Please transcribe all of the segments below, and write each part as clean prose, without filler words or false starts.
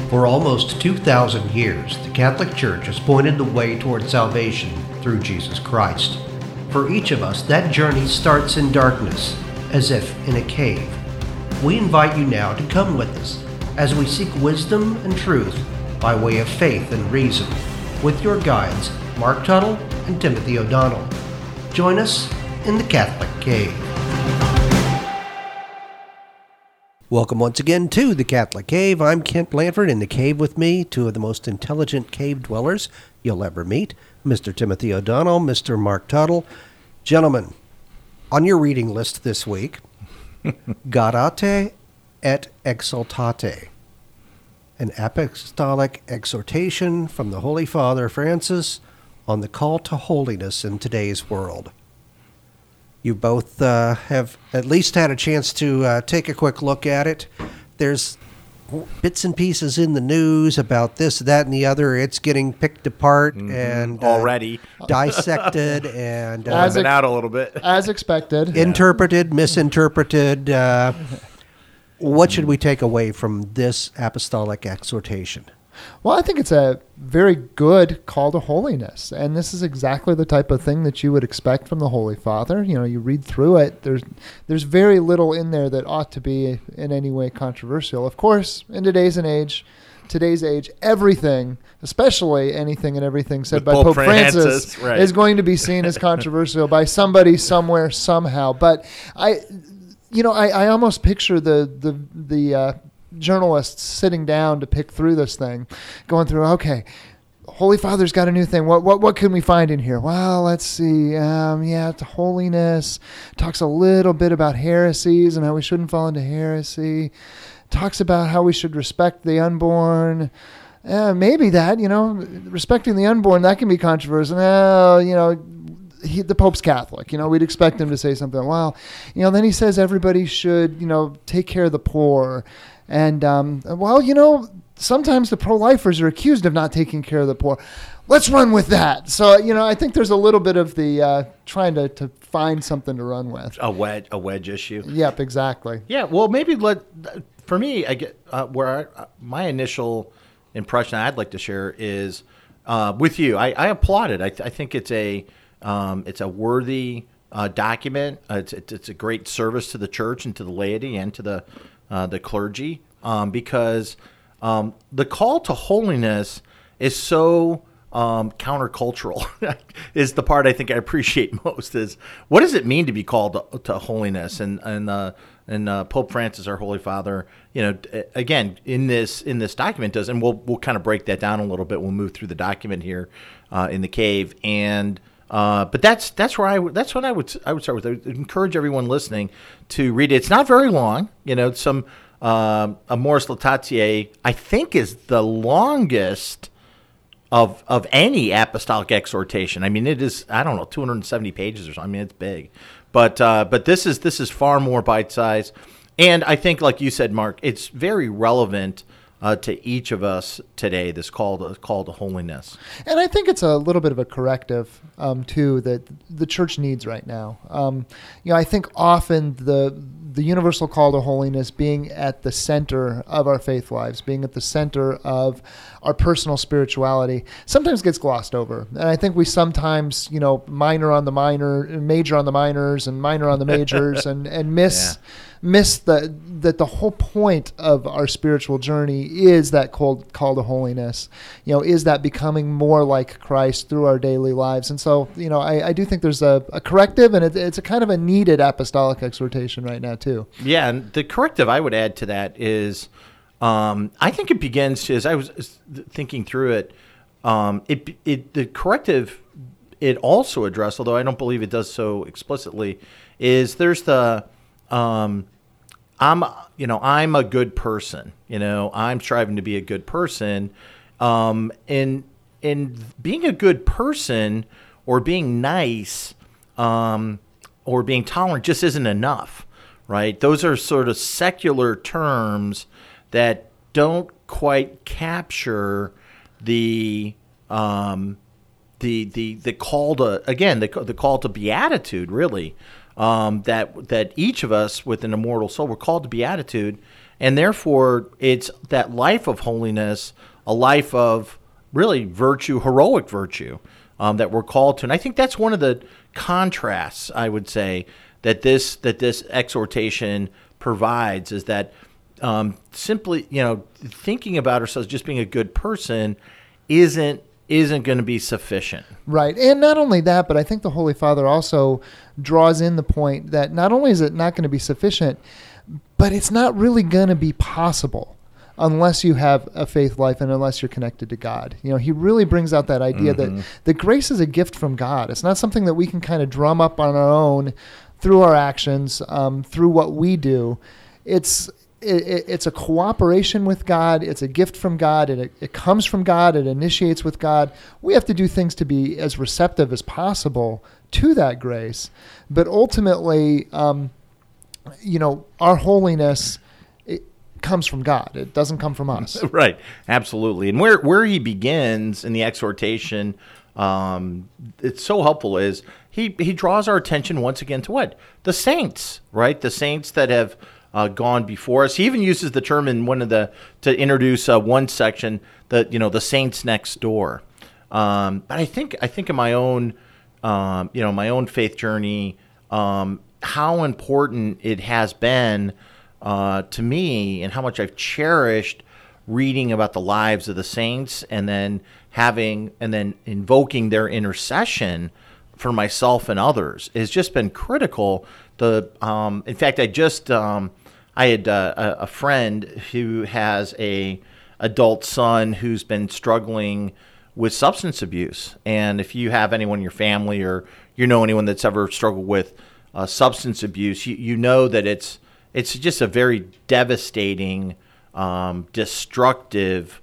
For almost 2,000 years, the Catholic Church has pointed the way toward salvation through Jesus Christ. For each of us, that journey starts in darkness, as if in a cave. We invite you now to come with us as we seek wisdom and truth by way of faith and reason, with your guides, Mark Tuttle and Timothy O'Donnell. Join us in the Catholic Cave. Welcome once again to the Catholic Cave. I'm Kent Blanford. In the cave with me, two of the most intelligent cave dwellers you'll ever meet, Mr. Timothy O'Donnell, Mr. Mark Tuttle. Gentlemen, on your reading list this week, Gaudete et Exsultate, an apostolic exhortation from the Holy Father Francis on the call to holiness in today's world. You both have at least had a chance to take a quick look at it. There's bits and pieces in the news about this, that, and the other. It's getting picked apart and already dissected and been out a little bit, as expected, interpreted, misinterpreted. What should we take away from this apostolic exhortation? Well, I think it's a very good call to holiness, and this is exactly the type of thing that you would expect from the Holy Father. You know, you read through it, there's very little in there that ought to be in any way controversial. Of course, in today's age, everything, especially anything and everything said by Pope Francis right, is going to be seen as controversial by somebody, somewhere, somehow. But I almost picture the journalists sitting down to pick through this thing, going through, okay, Holy Father's got a new thing. What can we find in here? Well, let's see. It's holiness. Talks a little bit about heresies and how we shouldn't fall into heresy. Talks about how we should respect the unborn. Maybe that, respecting the unborn, that can be controversial. The Pope's Catholic, we'd expect him to say something. Well, then he says everybody should, take care of the poor. And, sometimes the pro-lifers are accused of not taking care of the poor. Let's run with that. So, I think there's a little bit of the trying to find something to run with. A wedge issue. Yep, exactly. Yeah, well, maybe for me, I get my initial impression I'd like to share is with you. I applaud it. I think it's a worthy document. It's a great service to the church and to the laity and to the clergy, because the call to holiness is so countercultural. Is the part I think I appreciate most. Is what does it mean to be called to holiness? And Pope Francis, our Holy Father, again in this document does, and we'll kind of break that down a little bit. We'll move through the document here in the cave, and but that's what I would start with. I would encourage everyone listening to read it. It's not very long. Some Amoris Laetitia, I think, is the longest of any apostolic exhortation. I mean, it is, 270 pages or something. I mean, it's big, but this is far more bite size, and I think, like you said, Mark, it's very relevant to each of us today, this call to holiness. And I think it's a little bit of a corrective, too, that the church needs right now. I think often the universal call to holiness being at the center of our faith lives, being at the center of our personal spirituality, sometimes gets glossed over. And I think we sometimes, minor on the minor, major on the minors, and minor on the majors, and miss that the whole point of our spiritual journey is that call to holiness, is that becoming more like Christ through our daily lives. And so, I do think there's a corrective, and it's a kind of a needed apostolic exhortation right now too. Yeah, and the corrective I would add to that is, I think it begins, as I was thinking through it, the corrective it also addressed, although I don't believe it does so explicitly, is there's the I'm a good person. I'm striving to be a good person. And being a good person or being nice or being tolerant just isn't enough, right? Those are sort of secular terms that don't quite capture the call to, again, the call to beatitude, really. That each of us with an immortal soul, we're called to beatitude, And therefore, it's that life of holiness, a life of really virtue, heroic virtue, that we're called to. And I think that's one of the contrasts, I would say, that this exhortation provides, is that simply, thinking about ourselves just being a good person isn't going to be sufficient. Right. And not only that, but I think the Holy Father also draws in the point that not only is it not going to be sufficient, but it's not really going to be possible unless you have a faith life and unless you're connected to God. He really brings out that idea that grace is a gift from God. It's not something that we can kind of drum up on our own through our actions, through what we do. It's a cooperation with God. It's a gift from God. It comes from God. It initiates with God. We have to do things to be as receptive as possible to that grace. But ultimately, our holiness, it comes from God. It doesn't come from us. Right. Absolutely. And where he begins in the exhortation, it's so helpful, is he draws our attention once again to what? The saints, right? The saints that have gone before us. He even uses the term in to introduce one section, the saints next door. But I think in my own faith journey, how important it has been to me, and how much I've cherished reading about the lives of the saints, and then invoking their intercession for myself and others, has just been critical. In fact, I had a friend who has a adult son who's been struggling with substance abuse. And if you have anyone in your family, or anyone that's ever struggled with substance abuse, you know that it's just a very devastating, destructive,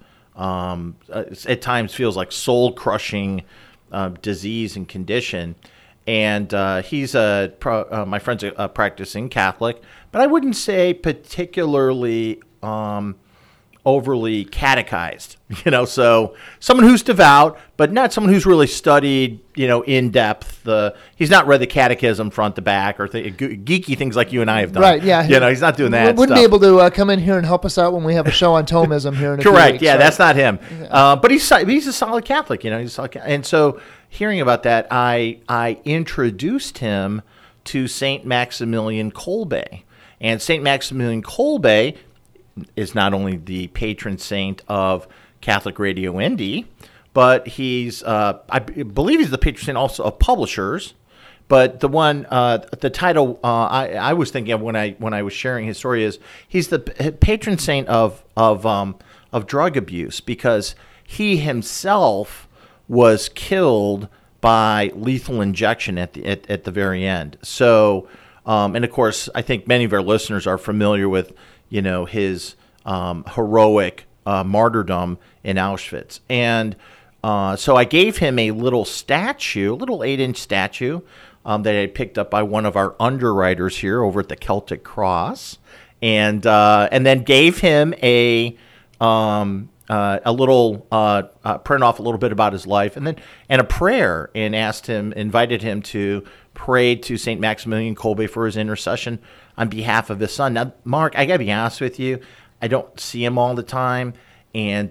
at times feels like soul-crushing disease and condition. And he's my friend's a practicing Catholic, but I wouldn't say particularly overly catechized. So someone who's devout, but not someone who's really studied, in depth. He's not read the catechism front to back, or geeky things like you and I have done. Right? Yeah. He's not doing that. Wouldn't be able to come in here and help us out when we have a show on Thomism here in a few Correct. weeks, Yeah, right? that's not him. But he's a solid Catholic. He's a solid Catholic. And so, hearing about that, I introduced him to Saint Maximilian Kolbe. And Saint Maximilian Kolbe is not only the patron saint of Catholic Radio Indy, but he's I believe he's the patron saint also of publishers. But the title I was thinking of when I was sharing his story is he's the patron saint of drug abuse, because he himself was killed by lethal injection at the very end. So, and of course, I think many of our listeners are familiar with his heroic martyrdom in Auschwitz. And so I gave him a little 8-inch statue that I picked up by one of our underwriters here over at the Celtic Cross, and then gave him a little print off a little bit about his life, and a prayer, and invited him to pray to Saint Maximilian Kolbe for his intercession on behalf of his son. Now, Mark, I gotta be honest with you, I don't see him all the time, and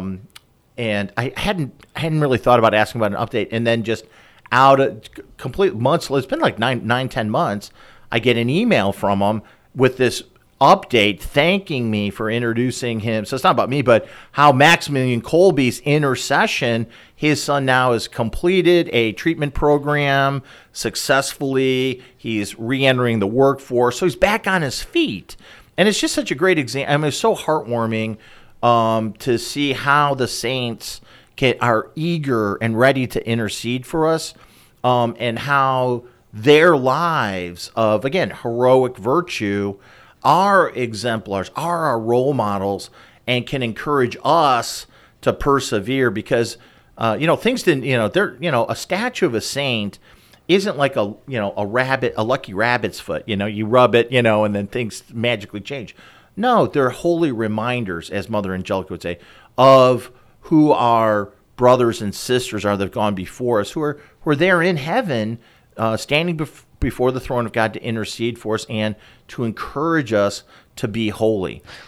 I hadn't really thought about asking about an update, and then just out of complete months, it's been like 9-10 months, I get an email from him with this update thanking me for introducing him. So it's not about me, but how Maximilian Kolbe's intercession, his son now has completed a treatment program successfully. He's re-entering the workforce. So he's back on his feet. And it's just such a great example. I mean, it's so heartwarming to see how the saints are eager and ready to intercede for us, and how their lives of, again, heroic virtue are exemplars, are our role models, and can encourage us to persevere, because things didn't, a statue of a saint isn't like a lucky rabbit's foot. You rub it, and then things magically change. No, they're holy reminders, as Mother Angelica would say, of who our brothers and sisters are that have gone before us, who are there in heaven, standing before the throne of God to intercede for us and to encourage us to be holy.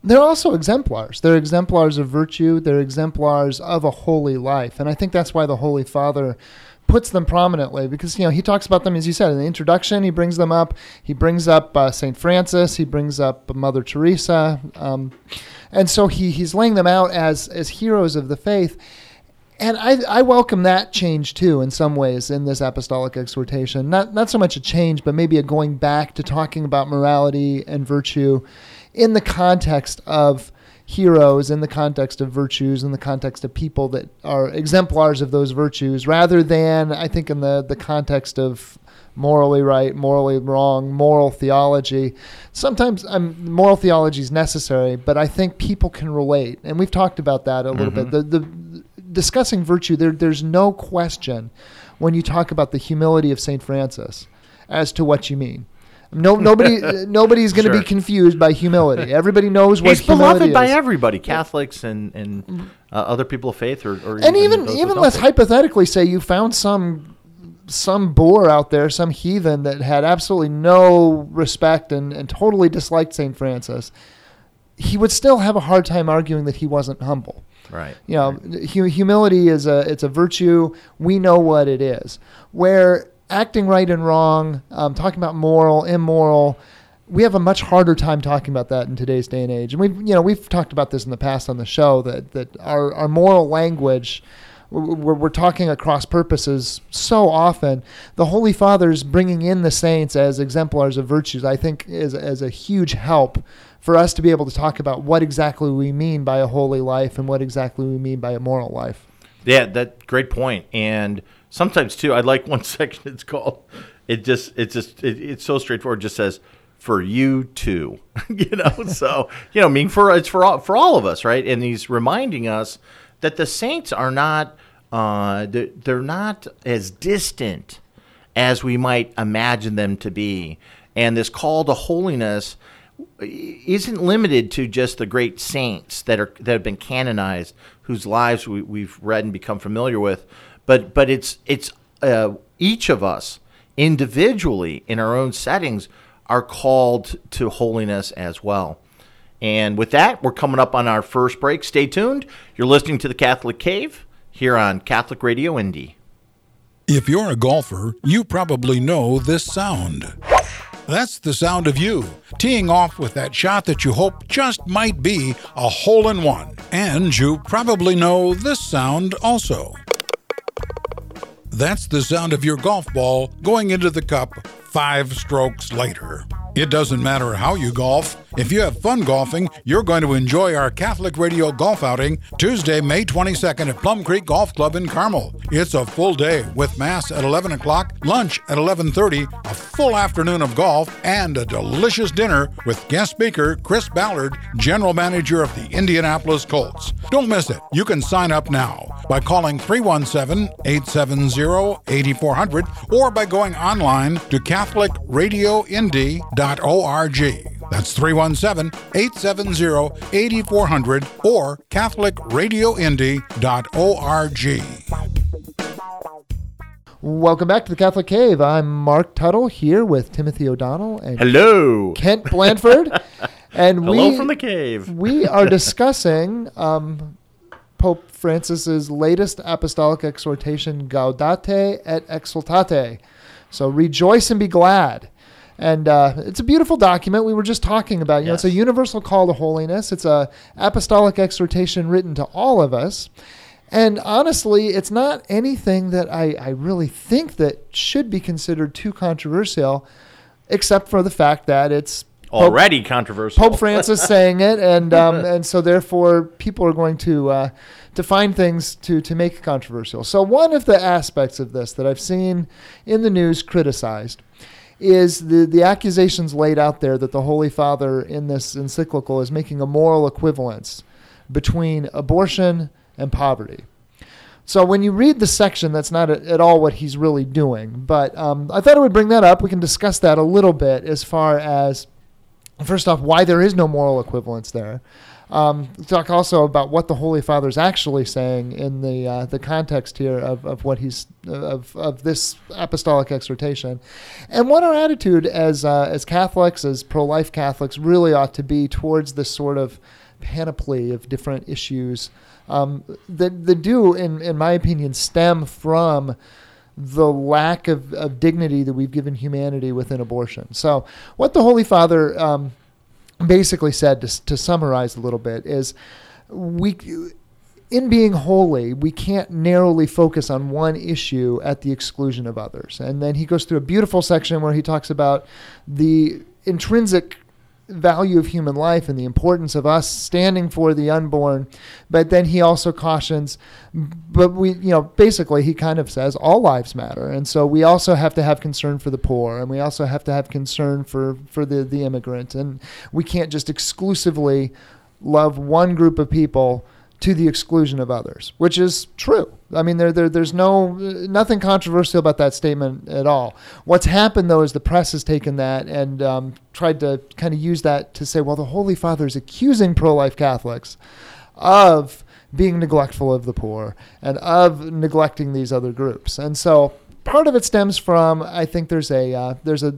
they're also exemplars. They're exemplars of virtue. They're exemplars of a holy life. And I think that's why the Holy Father puts them prominently, because, he talks about them, as you said, in the introduction. He brings them up. He brings up St. Francis. He brings up Mother Teresa. And so he's laying them out as heroes of the faith. And I welcome that change, too, in some ways, in this apostolic exhortation. Not so much a change, but maybe a going back to talking about morality and virtue in the context of heroes, in the context of virtues, in the context of people that are exemplars of those virtues, rather than, I think, in the context of morally right, morally wrong, moral theology. Sometimes moral theology is necessary, but I think people can relate. And we've talked about that a little bit. The discussing virtue, there's no question when you talk about the humility of St. Francis as to what you mean. Nobody's going to be confused by humility. Everybody knows what humility is. He's beloved by everybody, Catholics and other people of faith, or and even let's hypothetically say you found some boor out there, some heathen that had absolutely no respect and totally disliked St. Francis. He would still have a hard time arguing that he wasn't humble. Right. Humility is a virtue. We know what it is. Where acting right and wrong, talking about moral, immoral, we have a much harder time talking about that in today's day and age. And we've talked about this in the past on the show that our moral language, we're talking across purposes so often. The Holy Father's bringing in the saints as exemplars of virtues, I think, is a huge help for us to be able to talk about what exactly we mean by a holy life and what exactly we mean by a moral life. Yeah, that's great point. And sometimes too, I like one section. It's called. It's so straightforward. It just says, "For you too," So it's for all of us, right? And he's reminding us that the saints are not. They're not as distant as we might imagine them to be, and this call to holiness isn't limited to just the great saints that have been canonized, whose lives we've read and become familiar with, but it's each of us individually in our own settings are called to holiness as well. And with that, we're coming up on our first break. Stay tuned. You're listening to the Catholic Cave here on Catholic Radio Indy. If you're a golfer, you probably know this sound. That's the sound of you teeing off with that shot that you hope just might be a hole-in-one. And you probably know this sound also. That's the sound of your golf ball going into the cup 5 strokes later. It doesn't matter how you golf. If you have fun golfing, you're going to enjoy our Catholic Radio golf outing Tuesday, May 22nd at Plum Creek Golf Club in Carmel. It's a full day with Mass at 11 o'clock, lunch at 11:30, a full afternoon of golf, and a delicious dinner with guest speaker Chris Ballard, General Manager of the Indianapolis Colts. Don't miss it. You can sign up now by calling 317-870-8400 or by going online to CatholicRadioIndy.org. That's 317-870-8400 or CatholicRadioIndy.org. Welcome back to the Catholic Cave. I'm Mark Tuttle here with Timothy O'Donnell and hello, Kent Blanford. And hello from the cave. We are discussing Pope Francis's latest apostolic exhortation, Gaudete et Exsultate. So rejoice and be glad. And it's a beautiful document. We were just talking about, it's a universal call to holiness. It's a apostolic exhortation written to all of us. And honestly, it's not anything that I really think that should be considered too controversial, except for the fact that it's already controversial. Pope Francis saying it, and so therefore people are going to find things to make it controversial. So one of the aspects of this that I've seen in the news criticized is the accusations laid out there that the Holy Father in this encyclical is making a moral equivalence between abortion and poverty. So when you read the section, that's not at all what he's really doing. But I thought I would bring that up. We can discuss that a little bit as far as first off, why there is no moral equivalence there. Talk also about what the Holy Father is actually saying in the context here of what he's of this apostolic exhortation, and what our attitude as Catholics, as pro-life Catholics, really ought to be towards this sort of panoply of different issues that do, in my opinion, stem from the lack of dignity that we've given humanity within abortion. So, what the Holy Father basically said, to summarize a little bit, is in being holy, we can't narrowly focus on one issue at the exclusion of others. And then he goes through a beautiful section where he talks about the intrinsic value of human life and the importance of us standing for the unborn. But then he also cautions, but basically he kind of says all lives matter. And so we also have to have concern for the poor, and we also have to have concern for the immigrant. And we can't just exclusively love one group of people to the exclusion of others, which is true. I mean, there's nothing controversial about that statement at all. What's happened, though, is the press has taken that and tried to kind of use that to say, well, the Holy Father is accusing pro-life Catholics of being neglectful of the poor and of neglecting these other groups. And so part of it stems from, I think there's a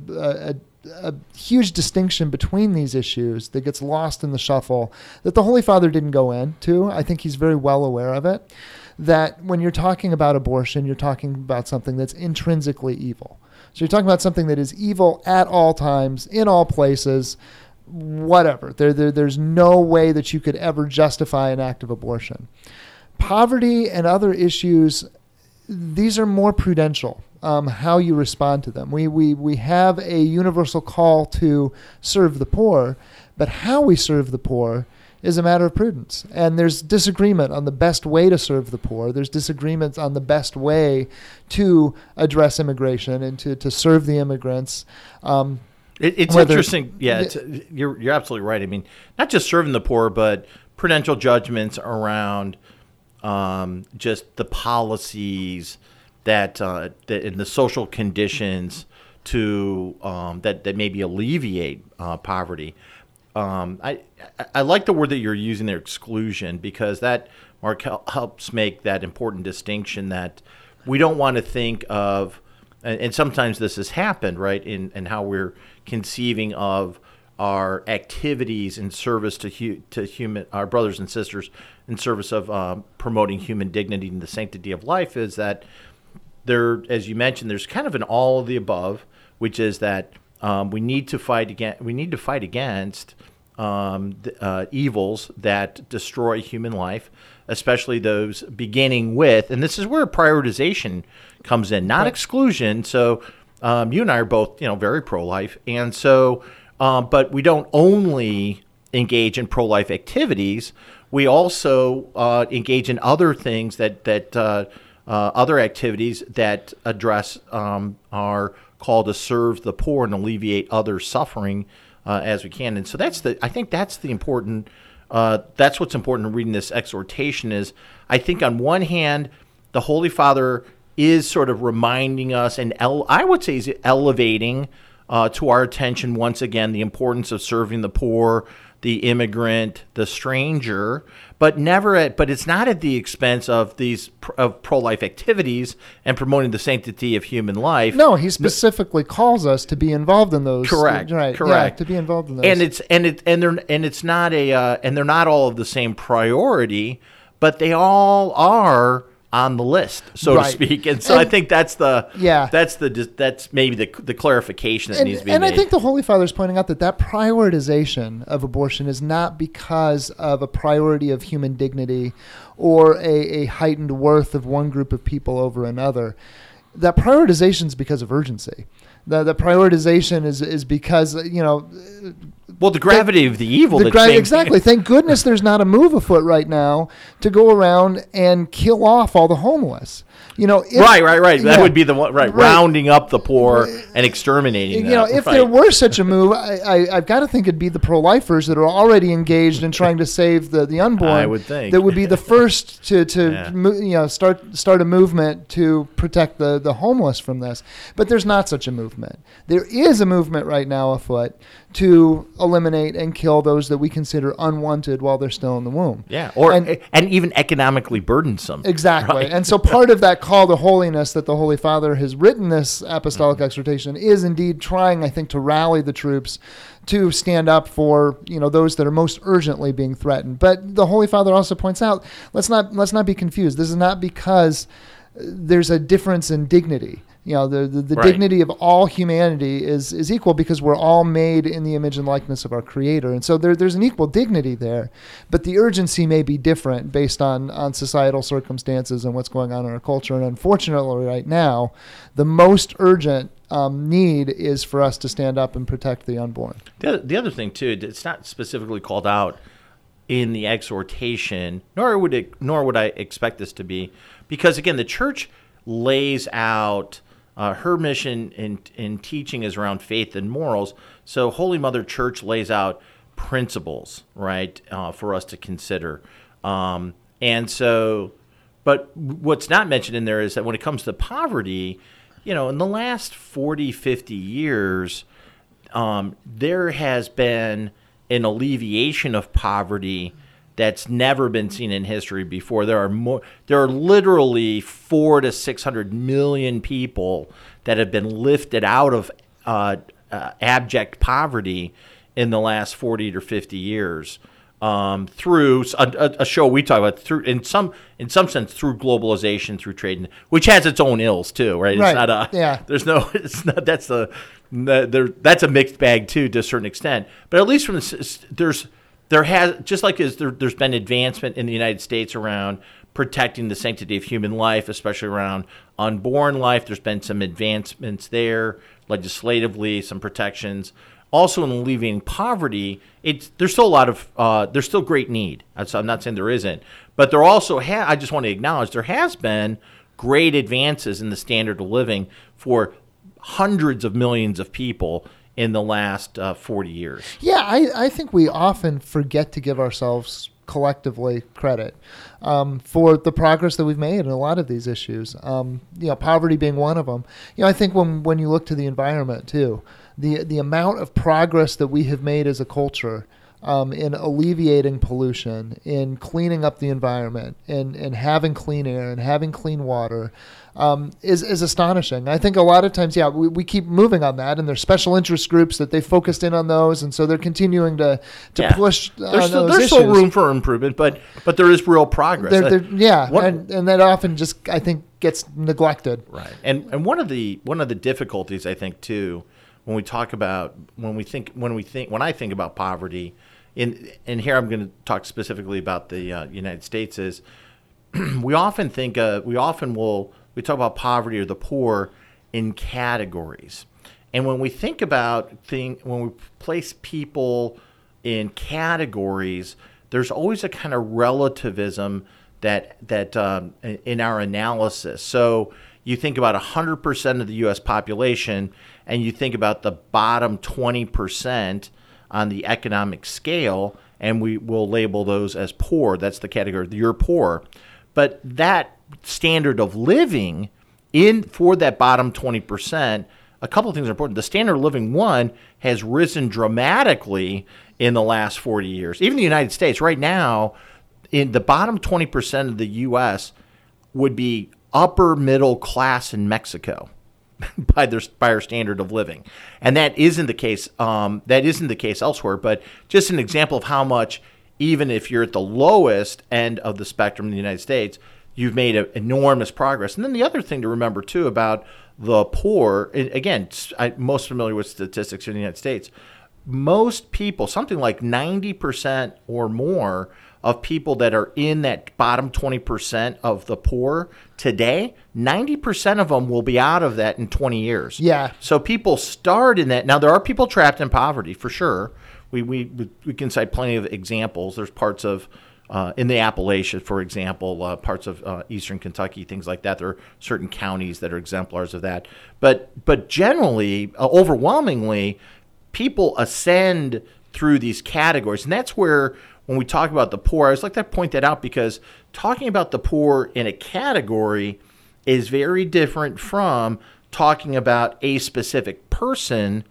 huge distinction between these issues that gets lost in the shuffle that the Holy Father didn't go into. I think he's very well aware of it, that when you're talking about abortion, you're talking about something that's intrinsically evil. So you're talking about something that is evil at all times, in all places, whatever. There's no way that you could ever justify an act of abortion. Poverty and other issues, these are more prudential. How you respond to them. We have a universal call to serve the poor, but how we serve the poor is a matter of prudence. And there's disagreement on the best way to serve the poor. There's disagreements on the best way to address immigration and to serve the immigrants. It's interesting. Yeah, you're absolutely right. I mean, not just serving the poor, but prudential judgments around just the policies that in the social conditions to that maybe alleviate poverty. I like the word that you're using there, exclusion, because that, Mark, helps make that important distinction that we don't want to think of, and sometimes this has happened, right, in how we're conceiving of our activities in service to human, our brothers and sisters, in service of promoting human dignity and the sanctity of life, is that there, as you mentioned, there's kind of an all of the above, which is that we need to fight against evils that destroy human life, especially those beginning with, and this is where prioritization comes in, not exclusion. So you and I are both, very pro-life, and so, but we don't only engage in pro-life activities. We also engage in other things that other activities that address our call to serve the poor and alleviate other suffering as we can. And so I think that's the important, that's what's important in reading this exhortation is, I think on one hand, the Holy Father is sort of reminding us, and I would say is elevating to our attention once again the importance of serving the poor, the immigrant, the stranger, but it's not at the expense of these pro-life activities and promoting the sanctity of human life. No, he specifically calls us to be involved in those. Correct. Right. Correct. Yeah, to be involved in those. And they're not all of the same priority, but they all are on the list, so to speak. And so I think that's maybe the clarification that needs to be made. And I think the Holy Father is pointing out that prioritization of abortion is not because of a priority of human dignity or a heightened worth of one group of people over another. That prioritization is because of urgency. The prioritization is because, well, the gravity of the evil. Exactly. Thank goodness there's not a move afoot right now to go around and kill off all the homeless. Right. That would be the one. Right. Rounding up the poor and exterminating them. If there were such a move, I've got to think it'd be the pro-lifers that are already engaged in trying to save the unborn. I would think that would be the first to start a movement to protect the homeless from this. But there's not such a movement. There is a movement right now afoot to eliminate and kill those that we consider unwanted while they're still in the womb. Yeah, and even economically burdensome. Exactly. Right? And so part of that call to holiness that the Holy Father has written this apostolic exhortation is indeed trying, I think, to rally the troops to stand up for, those that are most urgently being threatened. But the Holy Father also points out, let's not be confused. This is not because there's a difference in dignity. The Right. dignity of all humanity is equal because we're all made in the image and likeness of our Creator. And so there's an equal dignity there, but the urgency may be different based on societal circumstances and what's going on in our culture. And unfortunately, right now, the most urgent need is for us to stand up and protect the unborn. The other thing, too, it's not specifically called out in the exhortation, nor would I expect this to be, because, again, the Church lays out her mission in teaching is around faith and morals. So Holy Mother Church lays out principles, right, for us to consider. And so, but what's not mentioned in there is that when it comes to poverty, in the last 40, 50 years, there has been an alleviation of poverty that's never been seen in history before. There are literally 400 to 600 million people that have been lifted out of abject poverty in the last 40 to 50 years through a show we talk about, through in some sense through globalization, through trade, which has its own ills too, right? Right. It's not Yeah. There's no. It's not. That's a mixed bag too, to a certain extent. But at least there's been advancement in the United States around protecting the sanctity of human life, especially around unborn life. There's been some advancements there legislatively, some protections. Also in alleviating poverty, there's still great need. So I'm not saying there isn't, but there also I just want to acknowledge there has been great advances in the standard of living for hundreds of millions of people in the last 40 years. Yeah, I think we often forget to give ourselves collectively credit for the progress that we've made in a lot of these issues. Poverty being one of them. I think when you look to the environment too, the amount of progress that we have made as a culture in alleviating pollution, in cleaning up the environment, and having clean air and having clean water is astonishing. I think a lot of times, we keep moving on that, and there's special interest groups that they focused in on those, and so they're continuing to push there's those still issues. room for improvement, but there is real progress. And that often just, I think, gets neglected. Right. And one of the difficulties, I think, too, when I think about poverty, and here I'm going to talk specifically about the United States, is we often talk about poverty or the poor in categories. And when we think about when we place people in categories, there's always a kind of relativism that in our analysis. So you think about 100% of the U.S. population, and you think about the bottom 20% on the economic scale, and we will label those as poor. That's the category. You're poor. But that standard of living for that bottom 20%, a couple of things are important. The standard of living, one, has risen dramatically in the last 40 years. Even the United States, right now, in the bottom 20% of the U.S. would be upper middle class in Mexico by our standard of living, and that isn't the case. That isn't the case elsewhere. But just an example of how much, even if you're at the lowest end of the spectrum in the United States, you've made enormous progress. And then the other thing to remember too about the poor, again, I'm most familiar with statistics in the United States. Most people, something like 90% or more of people that are in that bottom 20% of the poor today, 90% of them will be out of that in 20 years. Yeah. So people start in that. Now, there are people trapped in poverty, for sure. We can cite plenty of examples. There's parts of, in the Appalachians, for example, parts of eastern Kentucky, things like that. There are certain counties that are exemplars of that. But generally, overwhelmingly, people ascend through these categories. And that's where, when we talk about the poor, I always like to point that out, because talking about the poor in a category is very different from talking about a specific person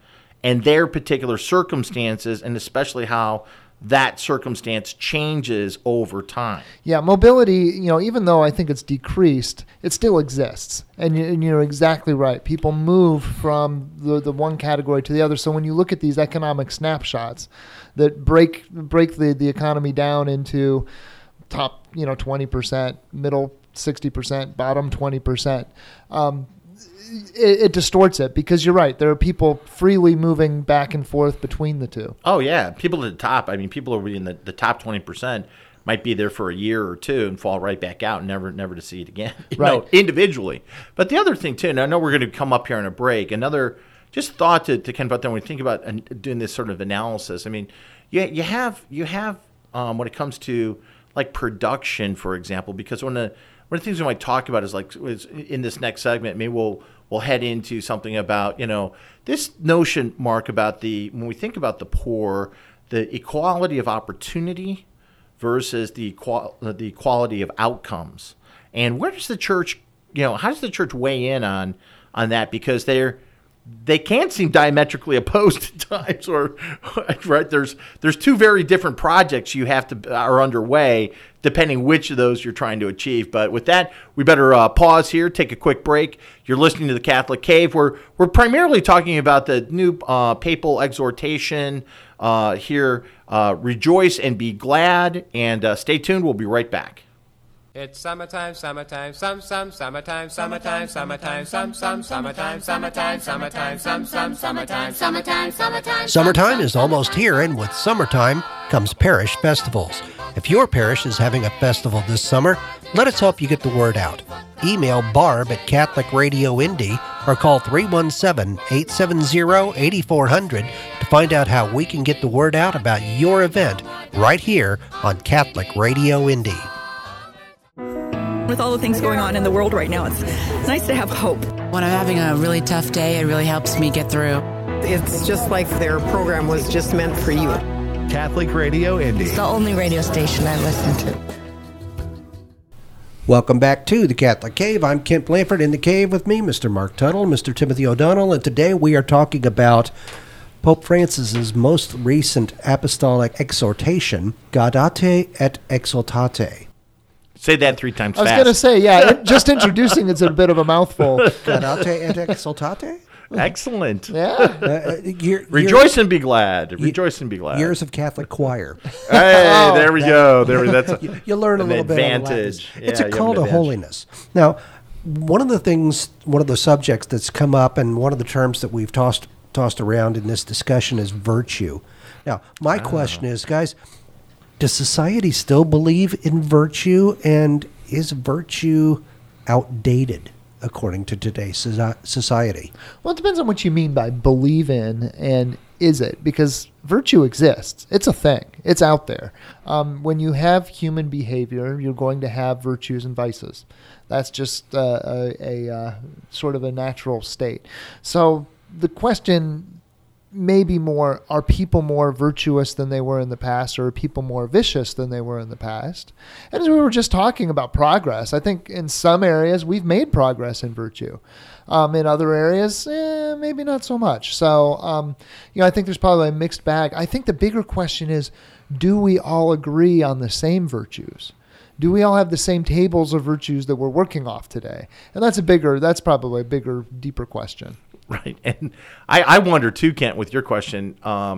and their particular circumstances, and especially how that circumstance changes over time. Yeah, mobility, even though I think it's decreased, it still exists. And you're exactly right. People move from the one category to the other. So when you look at these economic snapshots that break the economy down into top 20%, middle 60%, bottom 20%, it distorts it, because you're right. There are people freely moving back and forth between the two. Oh, yeah. People at the top, people are in the top 20% might be there for a year or two and fall right back out and never to see it again, individually. But the other thing, too, and I know we're going to come up here on a break, another just thought to kind of about that when we think about doing this sort of analysis. You have when it comes to like production, for example, because one of the things we might talk about is in this next segment, maybe we'll head into something about, this notion, Mark, about when we think about the poor, the equality of opportunity versus the equality of outcomes. And where does the church, how does the church weigh in on that? Because they can seem diametrically opposed at times, or right? There's two very different projects are underway, depending which of those you're trying to achieve. But with that, we better pause here, take a quick break. You're listening to the Catholic Cave. We're primarily talking about the new papal exhortation here. Rejoice and be glad, and stay tuned. We'll be right back. It's summertime, summertime, summertime, summertime, summertime, summertime, summertime, summertime, summertime. Summertime is almost here, and with summertime comes parish festivals. If your parish is having a festival this summer, let us help you get the word out. Email Barb at Catholic Radio Indy or call 317-870-8400 to find out how we can get the word out about your event right here on Catholic Radio Indy. With all the things going on in the world right now, it's nice to have hope. When I'm having a really tough day, it really helps me get through. It's just like their program was just meant for you. Catholic Radio Indy. It's the only radio station I listen to. Welcome back to the Catholic Cave. I'm Kent Blanford. In the cave with me, Mr. Mark Tuttle, Mr. Timothy O'Donnell, and today we are talking about Pope Francis's most recent apostolic exhortation, Gaudete et Exsultate. Say that 3 times fast. I was going to say, just introducing it's a bit of a mouthful. Gaudete et Exsultate? Excellent. Yeah. Rejoice and be glad. Rejoice and be glad. Years of Catholic choir. Hey, there we go. That's you learn a little advantage. Bit of it's a call to holiness. Now, one of the subjects that's come up, and one of the terms that we've tossed around in this discussion is virtue. Now, my question is, guys, does society still believe in virtue, and is virtue outdated according to today's society? Well, it depends on what you mean by believe in and is it, because virtue exists. It's a thing. It's out there. When you have human behavior, you're going to have virtues and vices. That's just a sort of a natural state. So the question may be more, are people more virtuous than they were in the past, or are people more vicious than they were in the past? And as we were just talking about progress, I think in some areas we've made progress in virtue. In other areas, maybe not so much. So, I think there's probably a mixed bag. I think the bigger question is, do we all agree on the same virtues? Do we all have the same tables of virtues that we're working off today? And that's probably a bigger, deeper question. Right. And I wonder too, Kent, with your question,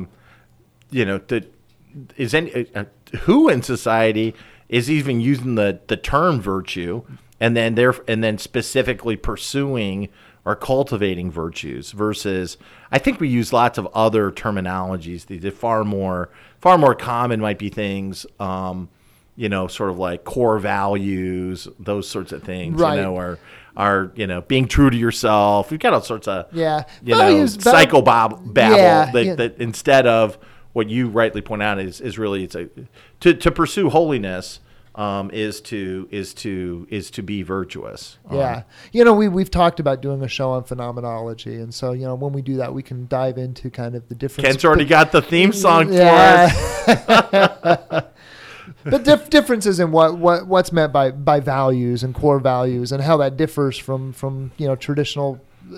who in society is even using the term virtue and then specifically pursuing or cultivating virtues versus, I think we use lots of other terminologies. The far more common might be things, sort of like core values, those sorts of things, right. Are being true to yourself. We've got all sorts of psychobabble that instead of what you rightly point out is really to pursue holiness is to be virtuous. Yeah, we've talked about doing a show on phenomenology, and so when we do that, we can dive into kind of the difference. Kent's already got the theme song for us. But differences in what's meant by values and core values, and how that differs from traditional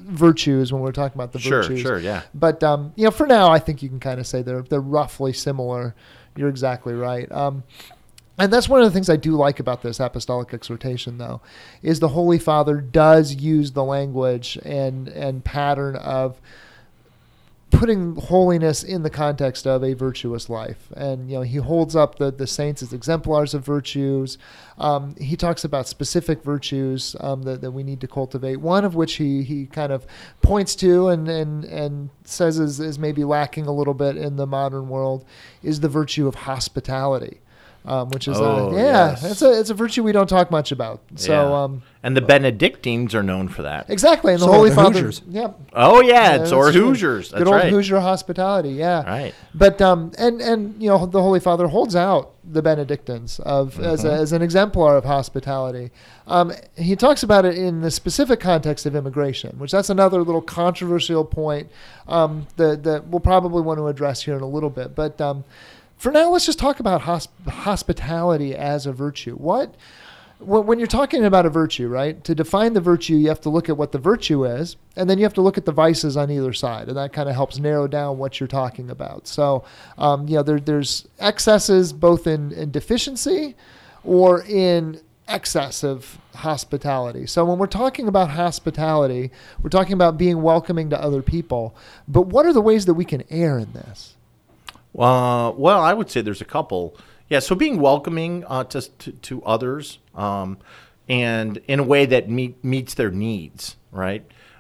virtues when we're talking about the virtues. Sure, yeah. But for now, I think you can kind of say they're roughly similar. You're exactly right. And that's one of the things I do like about this apostolic exhortation, though, is the Holy Father does use the language and pattern of putting holiness in the context of a virtuous life. And, he holds up the saints as exemplars of virtues. He talks about specific virtues that we need to cultivate, one of which he kind of points to and says is maybe lacking a little bit in the modern world, is the virtue of hospitality. Which is yes. it's a virtue we don't talk much about. So and the Benedictines are known for that. Exactly, and the So Holy are the Father. Hoosiers. Yeah. Oh yeah, that's or true. Hoosiers. That's Good old right. Hoosier hospitality. Yeah. Right. But and the Holy Father holds out the Benedictines as an exemplar of hospitality. He talks about it in the specific context of immigration, which that's another little controversial point that we'll probably want to address here in a little bit. But for now, let's just talk about hospitality as a virtue. When you're talking about a virtue, right? To define the virtue, you have to look at what the virtue is, and then you have to look at the vices on either side, and that kind of helps narrow down what you're talking about. So, there's excesses both in deficiency or in excess of hospitality. So when we're talking about hospitality, we're talking about being welcoming to other people. But what are the ways that we can err in this? Well, I would say there's a couple. Yeah, so being welcoming to others, and in a way that meets their needs, right?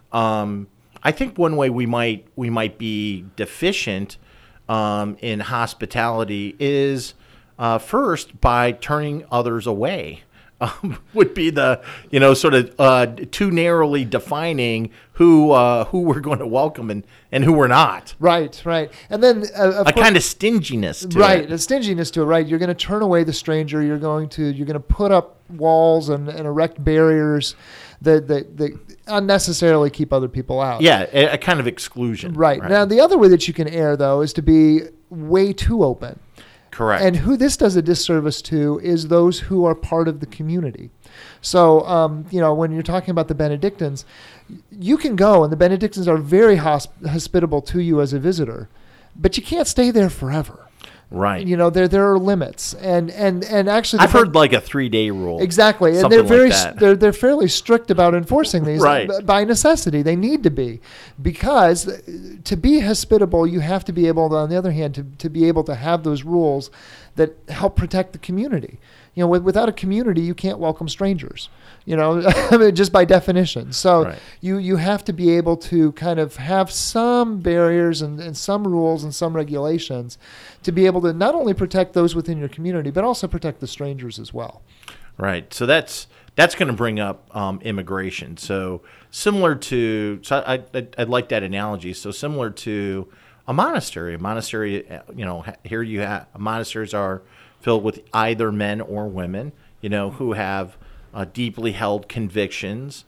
I think one way we might be deficient in hospitality is first by turning others away. Would be the sort of too narrowly defining who we're going to welcome and who we're not. Right. And then a kind of stinginess to it. A stinginess to it, right? You're going to turn away the stranger. You're going to put up walls and erect barriers that unnecessarily keep other people out. Yeah, a kind of exclusion. Right. Now, the other way that you can err, though, is to be way too open. Correct. And who this does a disservice to is those who are part of the community. So, when you're talking about the Benedictines, you can go, and the Benedictines are very hospitable to you as a visitor, but you can't stay there forever. Right. There are limits, and actually, I've heard like a 3-day rule. Exactly, and they're fairly strict about enforcing these. Right. By necessity, they need to be, because to be hospitable, you have to be able, on the other hand, to be able to have those rules that help protect the community. Without a community, you can't welcome strangers. Just by definition. So right. you have to be able to kind of have some barriers and some rules and some regulations to be able to not only protect those within your community, but also protect the strangers as well. Right. So that's going to bring up immigration. So similar to, I'd like that analogy. So similar to a monastery. Here you have monasteries are filled with either men or women, who have deeply held convictions,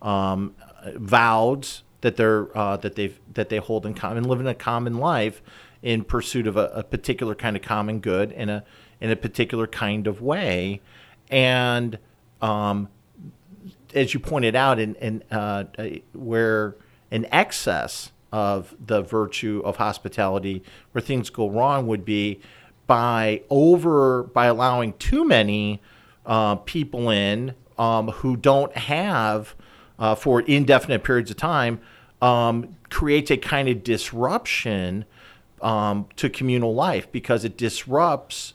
vows that they hold in common, live in a common life in pursuit of a particular kind of common good in a particular kind of way, and as you pointed out, where an excess of the virtue of hospitality, where things go wrong, would be by allowing too many people in who don't have for indefinite periods of time, creates a kind of disruption to communal life, because it disrupts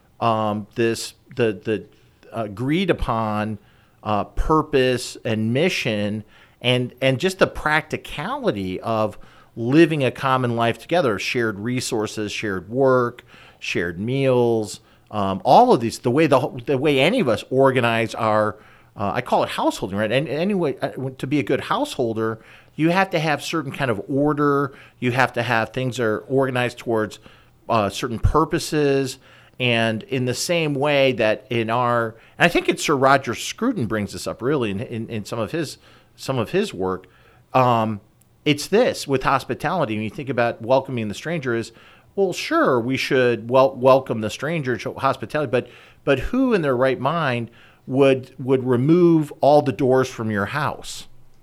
the agreed upon purpose and mission, and just the practicality of living a common life together, shared resources, shared work, shared meals, all of these, the way any of us organize our, I call it householding, right? And anyway, to be a good householder, you have to have certain kind of order. You have to have things that are organized towards certain purposes. And in the same way that and I think it's Sir Roger Scruton brings this up really in some of his work. It's this with hospitality. When you think about welcoming the stranger, is, well, sure, we should welcome the stranger, show hospitality, but who in their right mind would remove all the doors from your house?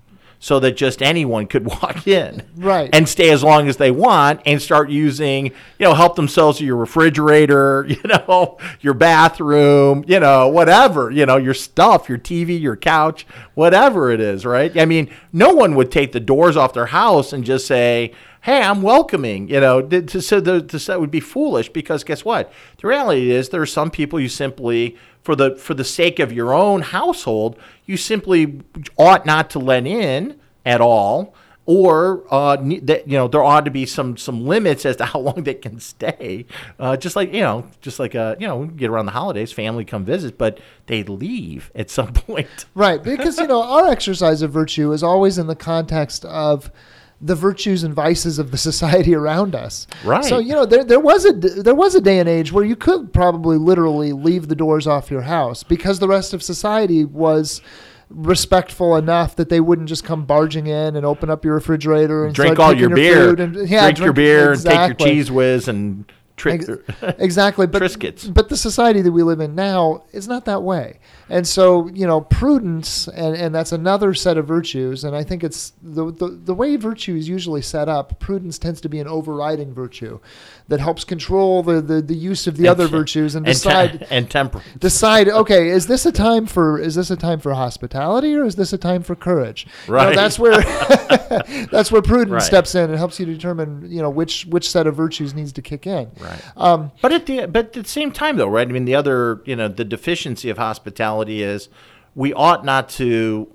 so that just anyone could walk in, right, and stay as long as they want and start using, help themselves to your refrigerator, your bathroom, whatever, your stuff, your TV, your couch, whatever it is, right? I mean, no one would take the doors off their house and just say, hey, I'm welcoming, to say that would be foolish, because guess what? The reality is there are some people you simply, for the sake of your own household, you simply ought not to let in at all, or there ought to be some limits as to how long they can stay. Just like get around the holidays, family come visit, but they leave at some point. Right, because our exercise of virtue is always in the context of the virtues and vices of the society around us. Right. So, there was a day and age where you could probably literally leave the doors off your house because the rest of society was respectful enough that they wouldn't just come barging in and open up your refrigerator and drink start all your beer. Drink your beer and take your Cheese Whiz and exactly, but Triscuits. But the society that we live in now is not that way, and so prudence, and that's another set of virtues. And I think it's the way virtue is usually set up. Prudence tends to be an overriding virtue that helps control the use of the other virtues and decide and temperance. Decide, okay, is this a time for hospitality, or is this a time for courage? Right. That's where that's where prudence Right. steps in and helps you determine which set of virtues needs to kick in. Right. But at the same time, though, right? I mean, the other, the deficiency of hospitality is we ought not to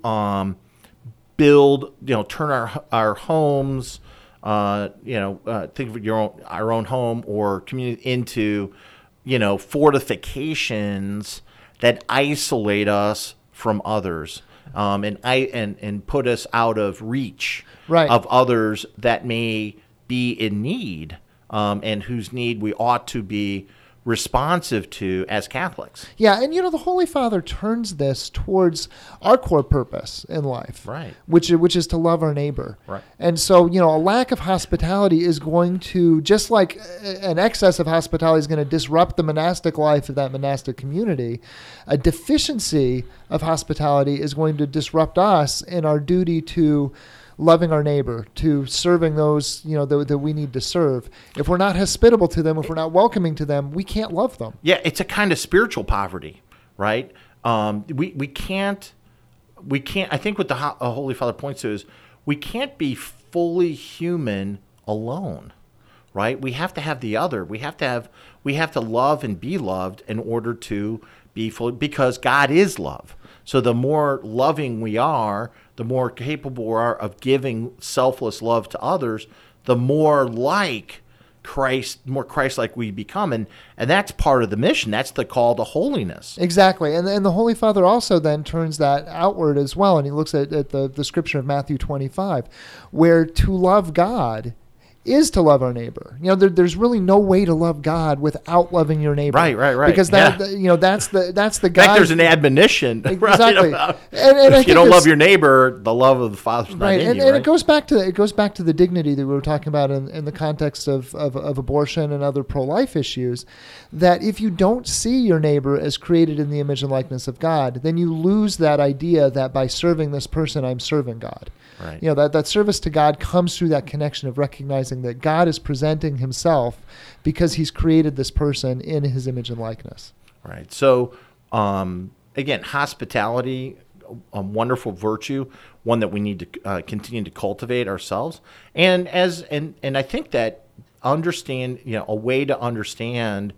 build, turn our homes, think of our own home or community into, fortifications that isolate us from others, and put us out of reach of others that may be in need. And whose need we ought to be responsive to as Catholics. Yeah, and the Holy Father turns this towards our core purpose in life, right? Which is to love our neighbor, right? And so a lack of hospitality is going to, just like an excess of hospitality is going to disrupt the monastic life of that monastic community, a deficiency of hospitality is going to disrupt us in our duty to loving our neighbor, to serving those that we need to serve. If we're not hospitable to them, if we're not welcoming to them, we can't love them. Yeah, it's a kind of spiritual poverty, right? We can't. I think what the Holy Father points to is we can't be fully human alone, right? We have to have the other. We have to love and be loved in order to be fully, because God is love. So the more loving we are, the more capable we are of giving selfless love to others, the more like Christ, more Christ-like we become. And that's part of the mission. That's the call to holiness. Exactly. And the Holy Father also then turns that outward as well. And he looks at the scripture of Matthew 25, where to love God is to love our neighbor. There's really no way to love God without loving your neighbor. Right. Because that's the God. In fact, there's an admonition. Exactly. Right, and if you don't love your neighbor, the love of the Father's not in you. And it goes back to the dignity that we were talking about in the context of abortion and other pro-life issues. That if you don't see your neighbor as created in the image and likeness of God, then you lose that idea that by serving this person, I'm serving God. Right. That service to God comes through that connection of recognizing that God is presenting himself because he's created this person in his image and likeness. Right. So, again, hospitality, a wonderful virtue, one that we need to continue to cultivate ourselves. And I think that understand, a way to understand,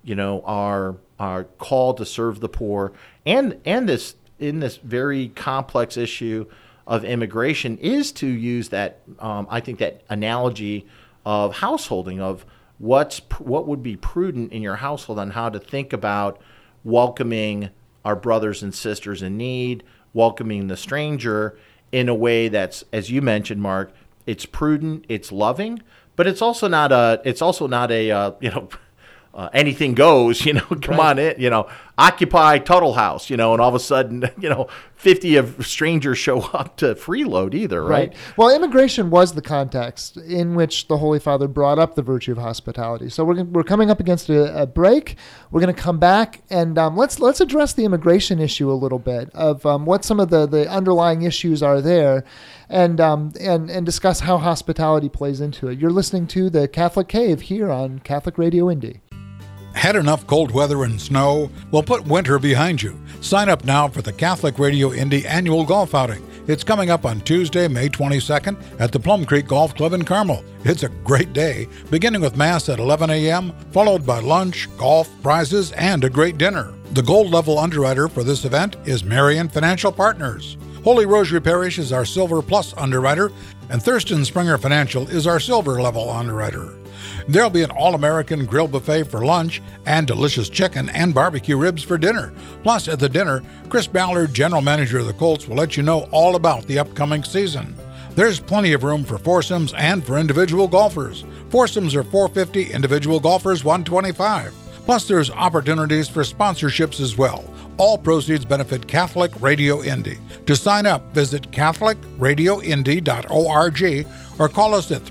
our call to serve the poor and this in this very complex issue of immigration is to use that, I think, that analogy of householding, of what would be prudent in your household on how to think about welcoming our brothers and sisters in need, welcoming the stranger in a way that's, as you mentioned, Mark, it's prudent, it's loving, but it's also not a anything goes, come on in, occupy Tuttle House, and all of a sudden, 50 of strangers show up to freeload either, right? Well, immigration was the context in which the Holy Father brought up the virtue of hospitality. So we're coming up against a break. We're going to come back and let's address the immigration issue a little bit of what some of the underlying issues are there, and discuss how hospitality plays into it. You're listening to the Catholic Cave here on Catholic Radio Indy. Had enough cold weather and snow? Well, put winter behind you. Sign up now for the Catholic Radio Indy annual golf outing. It's coming up on Tuesday, May 22nd at the Plum Creek Golf Club in Carmel. It's a great day, beginning with Mass at 11 a.m., followed by lunch, golf, prizes, and a great dinner. The gold level underwriter for this event is Marion Financial Partners. Holy Rosary Parish is our Silver Plus underwriter, and Thurston Springer Financial is our Silver level underwriter. There'll be an all-American grill buffet for lunch and delicious chicken and barbecue ribs for dinner. Plus, at the dinner, Chris Ballard, general manager of the Colts, will let you know all about the upcoming season. There's plenty of room for foursomes and for individual golfers. Foursomes are $450, individual golfers $125. Plus, there's opportunities for sponsorships as well. All proceeds benefit Catholic Radio Indy. To sign up, visit catholicradioindy.org or call us at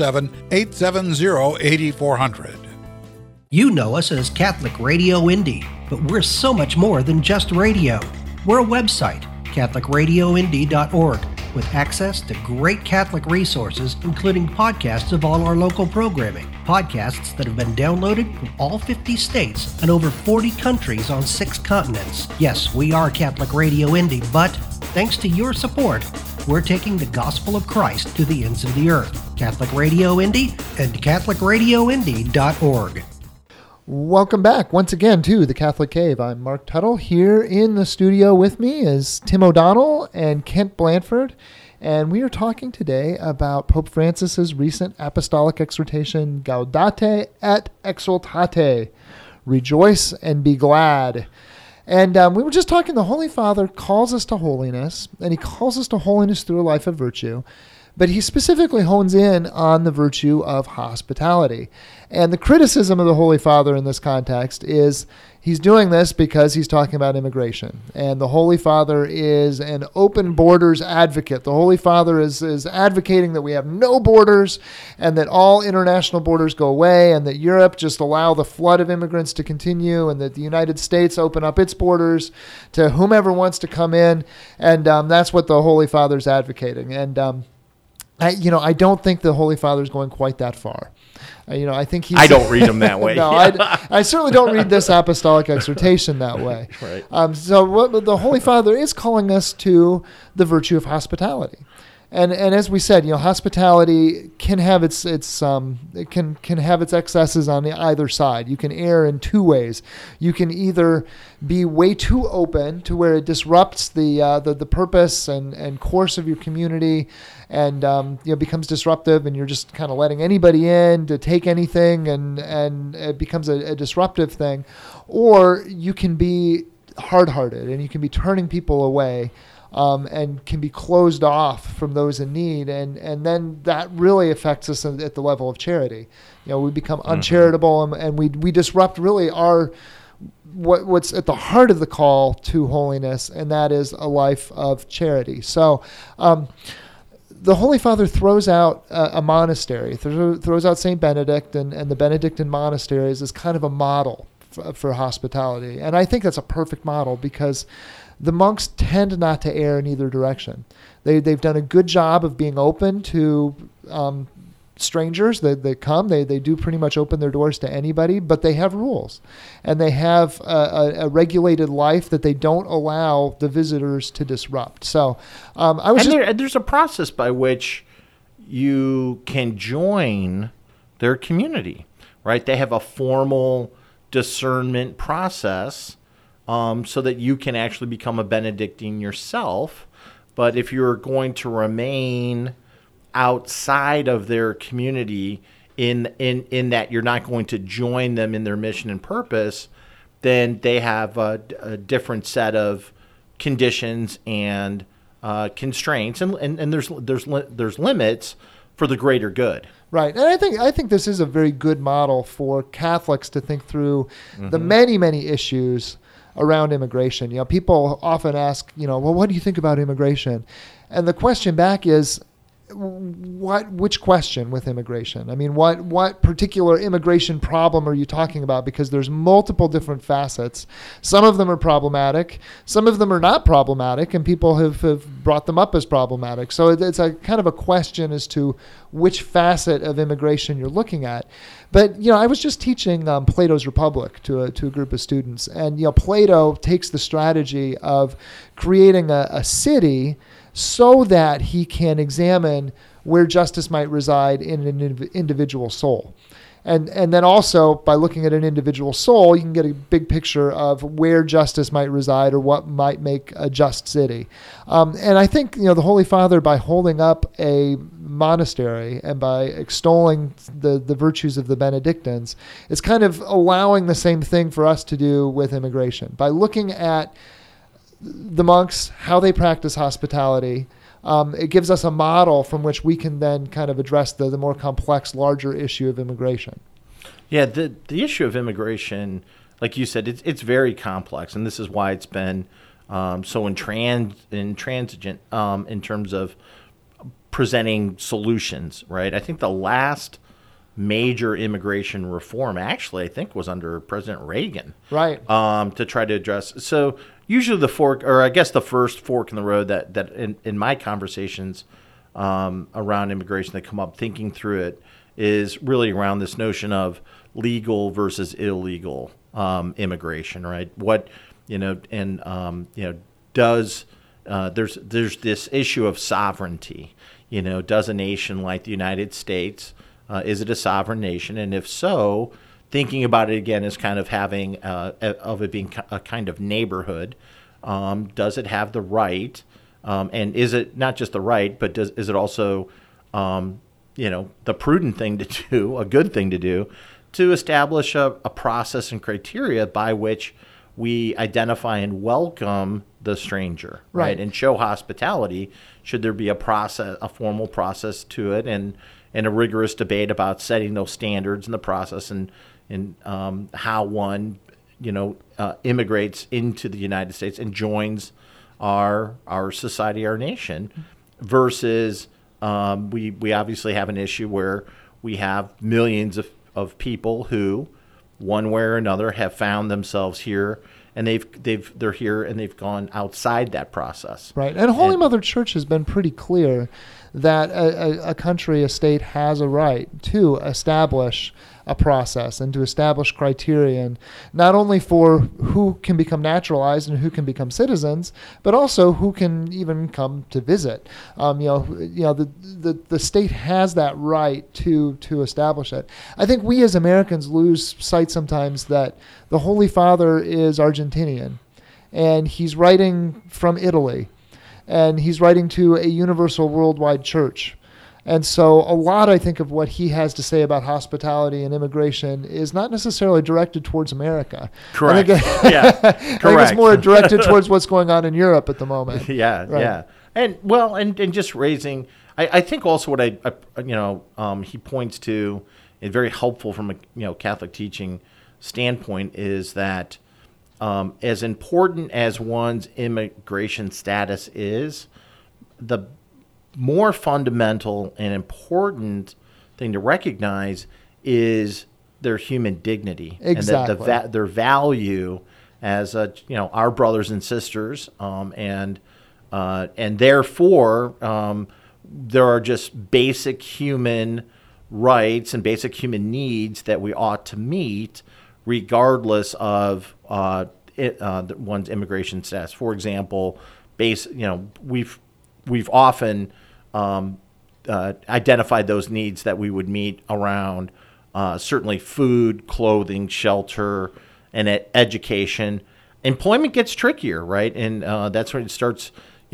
317-870-8400. You know us as Catholic Radio Indy, but we're so much more than just radio. We're a website, catholicradioindy.org, with access to great Catholic resources, including podcasts of all our local programming. Podcasts that have been downloaded from all 50 states and over 40 countries on 6 continents. Yes, we are Catholic Radio Indy, but thanks to your support, we're taking the gospel of Christ to the ends of the earth. Catholic Radio Indy and catholicradioindy.org. Welcome back once again to the Catholic Cave. I'm Mark Tuttle. Here in the studio with me is Tim O'Donnell and Kent Blanford. And we are talking today about Pope Francis's recent apostolic exhortation, Gaudete et Exultate, rejoice and be glad. And we were just talking, the Holy Father calls us to holiness, and he calls us to holiness through a life of virtue. But he specifically hones in on the virtue of hospitality. And the criticism of the Holy Father in this context is he's doing this because he's talking about immigration. And the Holy Father is an open borders advocate. The Holy Father is advocating that we have no borders and that all international borders go away and that Europe just allow the flood of immigrants to continue and that the United States open up its borders to whomever wants to come in. And that's what the Holy Father's advocating. And I don't think the Holy Father is going quite that far. I think he's... I don't read him that way. No, I certainly don't read this apostolic exhortation that way. Right. So what the Holy Father is calling us to the virtue of hospitality. And as we said, hospitality can have its excesses on either side. You can err in two ways. You can either be way too open to where it disrupts the purpose and course of your community, and becomes disruptive, and you're just kind of letting anybody in to take anything, and it becomes a disruptive thing. Or you can be hard-hearted, and you can be turning people away. And can be closed off from those in need, and then that really affects us at the level of charity. We become uncharitable, and we disrupt really what's at the heart of the call to holiness, and that is a life of charity. So the Holy Father throws out a monastery, throws out St. Benedict and the Benedictine monasteries as kind of a model for hospitality. And I think that's a perfect model because the monks tend not to err in either direction. They've done a good job of being open to strangers that come. They do pretty much open their doors to anybody, but they have rules. And they have a regulated life that they don't allow the visitors to disrupt. So there's a process by which you can join their community, right? They have a formal discernment process so that you can actually become a Benedictine yourself. But if you're going to remain outside of their community in that you're not going to join them in their mission and purpose, then they have a different set of conditions and constraints, and there's limits for the greater good. Right, and I think this is a very good model for Catholics to think through the many issues around immigration. People often ask, well, what do you think about immigration? And the question back is, which question with immigration? I mean, what particular immigration problem are you talking about? Because there's multiple different facets. Some of them are problematic. Some of them are not problematic, and people have brought them up as problematic. So it's a kind of a question as to which facet of immigration you're looking at. But, I was just teaching Plato's Republic to a group of students. And, Plato takes the strategy of creating a city so that he can examine where justice might reside in an individual soul. And then also, by looking at an individual soul, you can get a big picture of where justice might reside or what might make a just city. And I think, the Holy Father, by holding up a monastery and by extolling the virtues of the Benedictines, is kind of allowing the same thing for us to do with immigration. By looking at the monks, how they practice hospitality, it gives us a model from which we can then kind of address the more complex, larger issue of immigration. Yeah, the issue of immigration, like you said, it's very complex, and this is why it's been so intransigent in terms of presenting solutions, right? I think the last major immigration reform, actually, I think, was under President Reagan. Right. To try to address. So usually the first fork in the road that in my conversations around immigration that come up, thinking through it, is really around this notion of legal versus illegal immigration, right? Does there's this issue of sovereignty? Does a nation like the United States, is it a sovereign nation? And if so, thinking about it again as kind of having of it being a kind of neighborhood, does it have the right? And is it not just the right, but is it also the prudent thing to do, a good thing to do, to establish a process and criteria by which we identify and welcome the stranger, right? And show hospitality. Should there be a formal process to it, and a rigorous debate about setting those standards in the process, and how one, immigrates into the United States and joins our society, our nation, versus we obviously have an issue where we have millions of people who, one way or another, have found themselves here, and they're here and they've gone outside that process. Right, and Holy Mother Church has been pretty clear that a country, a state, has a right to establish a process and to establish criterion, not only for who can become naturalized and who can become citizens, but also who can even come to visit. The state has that right to establish it. I think we as Americans lose sight sometimes that the Holy Father is Argentinian, and he's writing from Italy, and he's writing to a universal worldwide church. And so a lot, I think, of what he has to say about hospitality and immigration is not necessarily directed towards America. Correct. Correct. I think it's more directed towards what's going on in Europe at the moment. Yeah, right. Yeah. And just raising, I think also what he points to, and very helpful from a Catholic teaching standpoint, is that as important as one's immigration status is, the more fundamental and important thing to recognize is their human dignity. Exactly. And their value as our brothers and sisters, and therefore there are just basic human rights and basic human needs that we ought to meet regardless of one's immigration status. For example, we've often identified those needs that we would meet around certainly food, clothing, shelter, and education. Employment gets trickier, right? And that's when it starts,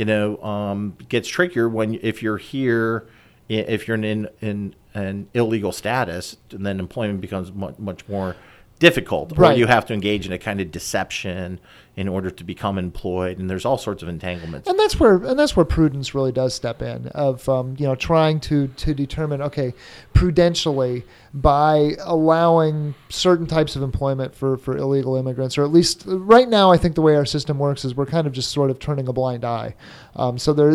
gets trickier if you're here, if you're in an illegal status, and then employment becomes much more difficult, or Right. you have to engage in a kind of deception in order to become employed, and there's all sorts of entanglements. And that's where prudence really does step in, of trying to determine, okay, prudentially, by allowing certain types of employment for illegal immigrants, or at least right now, I think the way our system works is we're kind of just sort of turning a blind eye. So there,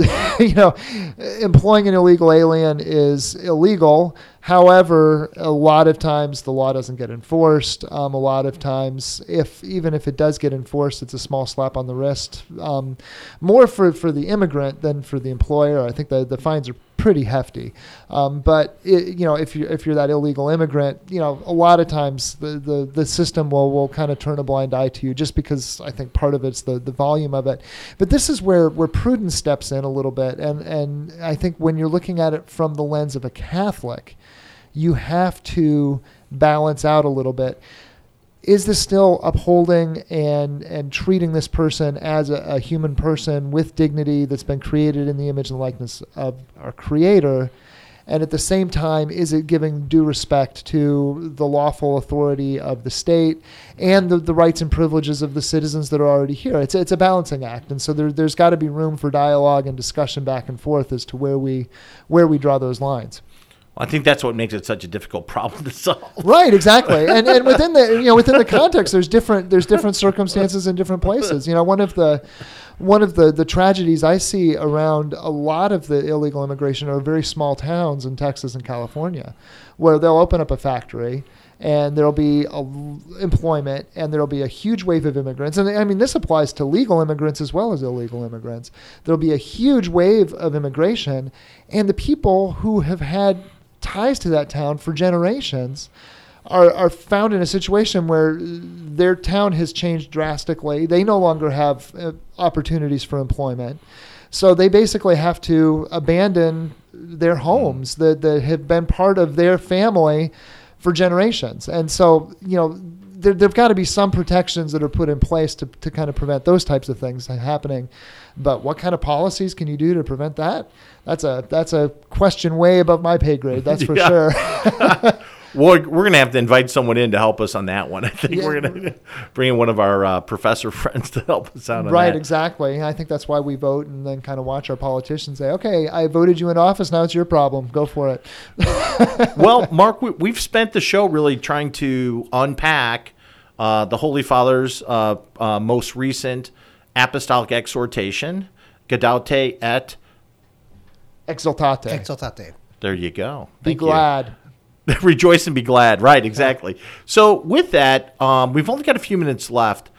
employing an illegal alien is illegal. However, a lot of times the law doesn't get enforced. A lot of times, even if it does get enforced, it's a small slap on the wrist. More for the immigrant than for the employer. I think the fines are pretty hefty. But if you're that illegal immigrant, a lot of times the system will kind of turn a blind eye to you, just because I think part of it's the volume of it. But this is where prudence steps in a little bit, and I think when you're looking at it from the lens of a Catholic, you have to balance out a little bit. Is this still upholding and treating this person as a human person with dignity that's been created in the image and likeness of our Creator? And at the same time, is it giving due respect to the lawful authority of the state and the rights and privileges of the citizens that are already here? It's a balancing act. And so there's got to be room for dialogue and discussion back and forth as to where we draw those lines. I think that's what makes it such a difficult problem to solve. Right, exactly, and within the context, there's different circumstances in different places. One of the tragedies I see around a lot of the illegal immigration are very small towns in Texas and California, where they'll open up a factory and there'll be employment, and there'll be a huge wave of immigrants. And I mean, this applies to legal immigrants as well as illegal immigrants. There'll be a huge wave of immigration, and the people who have had ties to that town for generations are found in a situation where their town has changed drastically. They no longer have opportunities for employment. So they basically have to abandon their homes that have been part of their family for generations. And so, there've got to be some protections that are put in place to kind of prevent those types of things happening. But what kind of policies can you do to prevent that? That's a question way above my pay grade, that's for sure. We're going to have to invite someone in to help us on that one. I think we're going to bring in one of our professor friends to help us out on that. Right, exactly. I think that's why we vote and then kind of watch our politicians say, okay, I voted you in office, now it's your problem. Go for it. Well, Mark, we've spent the show really trying to unpack the Holy Father's most recent apostolic exhortation, Gaudete et Exultate. Exultate. There you go. Be glad. Rejoice and be glad. Right, exactly. So with that, we've only got a few minutes left.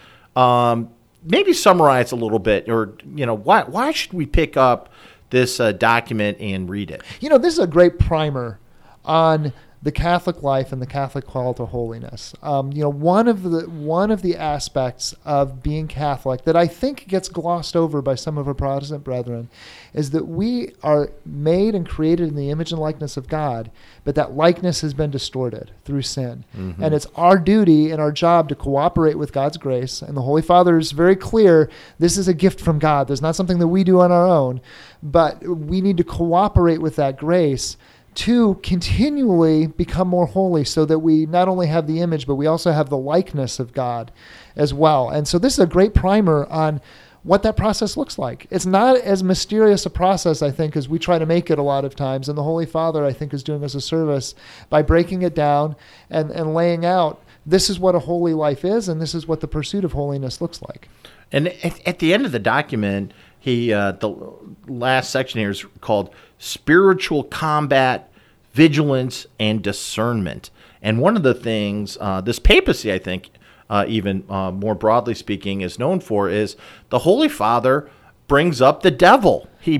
Maybe summarize a little bit, or why should we pick up this document and read it? This is a great primer on the Catholic life and the Catholic call to holiness. One of the aspects of being Catholic that I think gets glossed over by some of our Protestant brethren is that we are made and created in the image and likeness of God, but that likeness has been distorted through sin. Mm-hmm. And it's our duty and our job to cooperate with God's grace. And the Holy Father is very clear, this is a gift from God. There's not something that we do on our own, but we need to cooperate with that grace to continually become more holy, so that we not only have the image, but we also have the likeness of God as well. And so this is a great primer on what that process looks like. It's not as mysterious a process, I think, as we try to make it a lot of times. And the Holy Father, I think, is doing us a service by breaking it down and laying out, this is what a holy life is, and this is what the pursuit of holiness looks like. And at the end of the document, the last section here is called Spiritual Combat, Vigilance, and Discernment. And one of the things this papacy, I think, even more broadly speaking, is known for is the Holy Father brings up the devil. He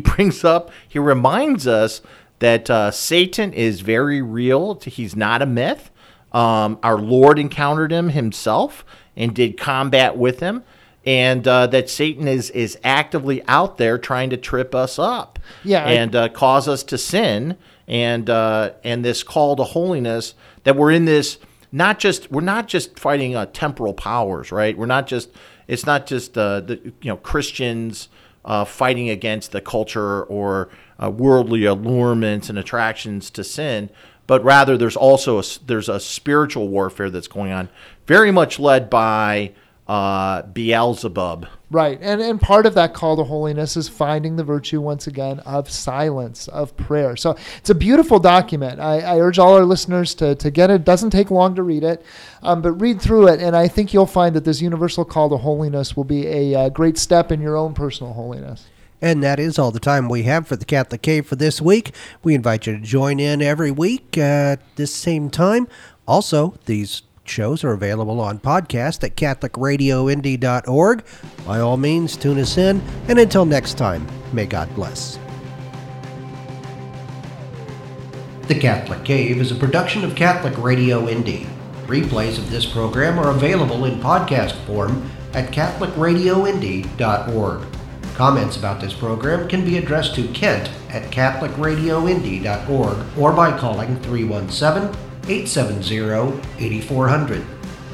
reminds us that Satan is very real. He's not a myth. Our Lord encountered him himself and did combat with him. And that Satan is actively out there trying to trip us up, and cause us to sin, and this call to holiness, that we're in this. We're not just fighting temporal powers, right? It's not just Christians fighting against the culture or worldly allurements and attractions to sin, but rather there's a spiritual warfare that's going on very much led by Beelzebub. Right. And part of that call to holiness is finding the virtue, once again, of silence, of prayer. So it's a beautiful document. I urge all our listeners to get it. It doesn't take long to read it, but read through it, and I think you'll find that this universal call to holiness will be a great step in your own personal holiness. And that is all the time we have for the Catholic Cave for this week. We invite you to join in every week at this same time. Also, these shows are available on podcast at catholicradioindy.org. By all means, tune us in. And until next time, may God bless. The Catholic Cave is a production of Catholic Radio Indy. Replays of this program are available in podcast form at catholicradioindy.org. Comments about this program can be addressed to Kent at catholicradioindy.org or by calling 317-870-8400.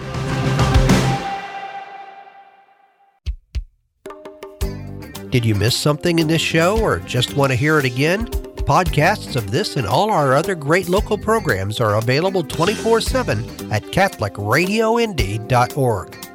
Did you miss something in this show or just want to hear it again? Podcasts of this and all our other great local programs are available 24/7 at catholicradioindy.org.